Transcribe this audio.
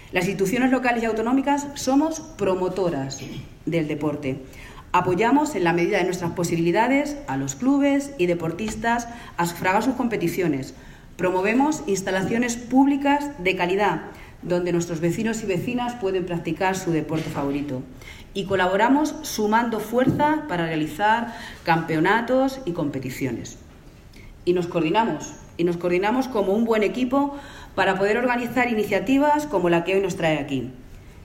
Las instituciones locales y autonómicas somos promotoras del deporte. Apoyamos en la medida de nuestras posibilidades a los clubes y deportistas a sufragar sus competiciones. Promovemos instalaciones públicas de calidad, donde nuestros vecinos y vecinas pueden practicar su deporte favorito. Y colaboramos sumando fuerza para realizar campeonatos y competiciones. Y nos coordinamos como un buen equipo para poder organizar iniciativas como la que hoy nos trae aquí.